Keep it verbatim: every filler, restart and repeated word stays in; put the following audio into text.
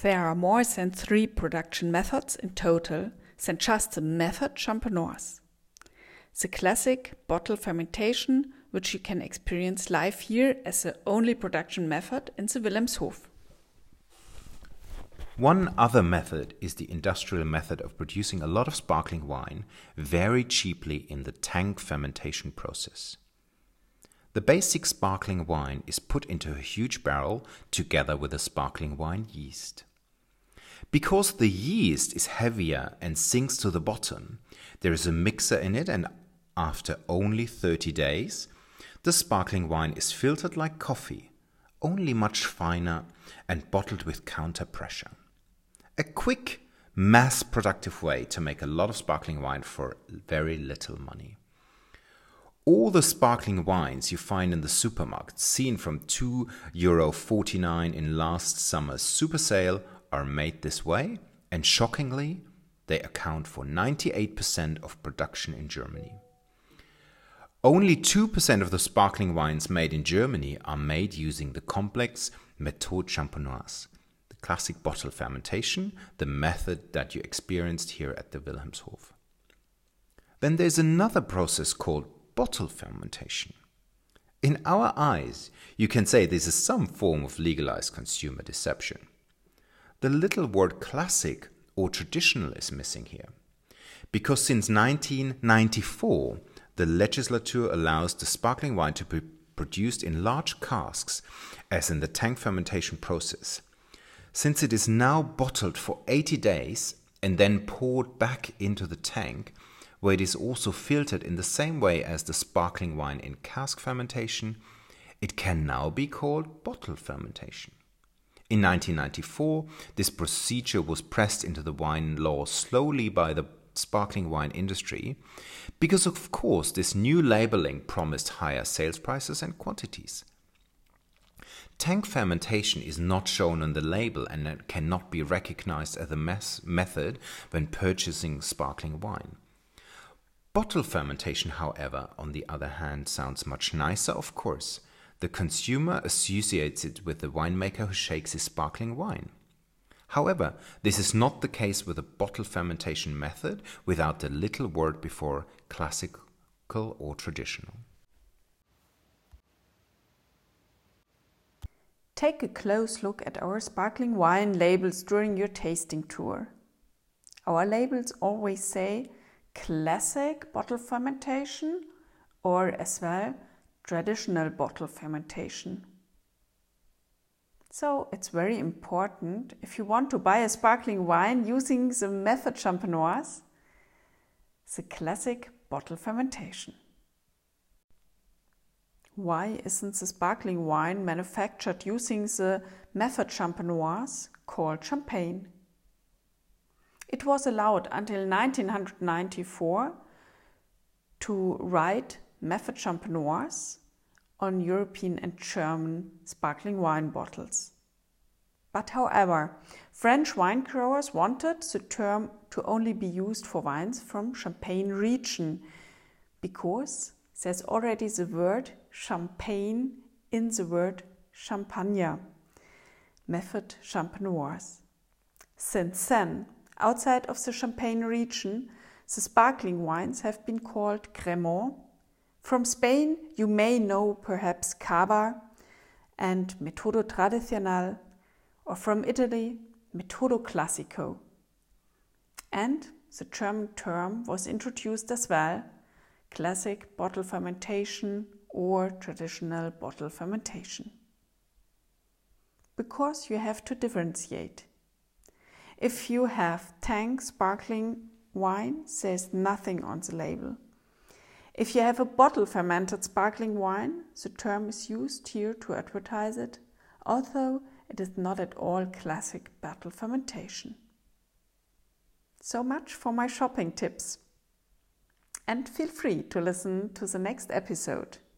There are more than three production methods in total than just the method Champenoise. The classic bottle fermentation, which you can experience live here as the only production method in the Wilhelmshof. One other method is the industrial method of producing a lot of sparkling wine very cheaply in the tank fermentation process. The basic sparkling wine is put into a huge barrel together with the sparkling wine yeast. Because the yeast is heavier and sinks to the bottom, there is a mixer in it, and after only thirty days, the sparkling wine is filtered like coffee, only much finer and bottled with counter pressure. A quick, mass-productive way to make a lot of sparkling wine for very little money. All the sparkling wines you find in the supermarket, seen from two euro forty-nine in last summer's super sale, are made this way, and shockingly, they account for ninety-eight percent of production in Germany. Only two percent of the sparkling wines made in Germany are made using the complex Méthode Champenoise, the classic bottle fermentation, the method that you experienced here at the Wilhelmshof. Then there's another process called bottle fermentation. In our eyes, you can say this is some form of legalized consumer deception. The little word classic or traditional is missing here, because since nineteen ninety-four, the legislature allows the sparkling wine to be produced in large casks, as in the tank fermentation process. Since it is now bottled for eighty days and then poured back into the tank, where it is also filtered in the same way as the sparkling wine in cask fermentation, it can now be called bottle fermentation. In nineteen ninety-four, this procedure was pressed into the wine law slowly by the sparkling wine industry, because of course this new labeling promised higher sales prices and quantities. Tank fermentation is not shown on the label and it cannot be recognized as a method when purchasing sparkling wine. Bottle fermentation, however, on the other hand, sounds much nicer, of course. The consumer associates it with the winemaker who shakes his sparkling wine. However, this is not the case with the bottle fermentation method without the little word before classical or traditional. Take a close look at our sparkling wine labels during your tasting tour. Our labels always say classic bottle fermentation or as well traditional bottle fermentation. So it's very important, if you want to buy a sparkling wine using the method Champenoise, the classic bottle fermentation. Why isn't the sparkling wine manufactured using the method Champenoise called champagne? It was allowed until nineteen ninety-four to write method Champenoise on European and German sparkling wine bottles. But however, French wine growers wanted the term to only be used for wines from Champagne region, because there's already the word champagne in the word champagne, method Champenoise. Since then, outside of the Champagne region, the sparkling wines have been called Crémant. From Spain, you may know perhaps Cava and Metodo Tradicional, or from Italy, Metodo Classico. And the German term was introduced as well, classic bottle fermentation or traditional bottle fermentation. Because you have to differentiate. If you have tank sparkling wine, there's nothing on the label. If you have a bottle fermented sparkling wine, the term is used here to advertise it, although it is not at all classic bottle fermentation. So much for my shopping tips. And feel free to listen to the next episode.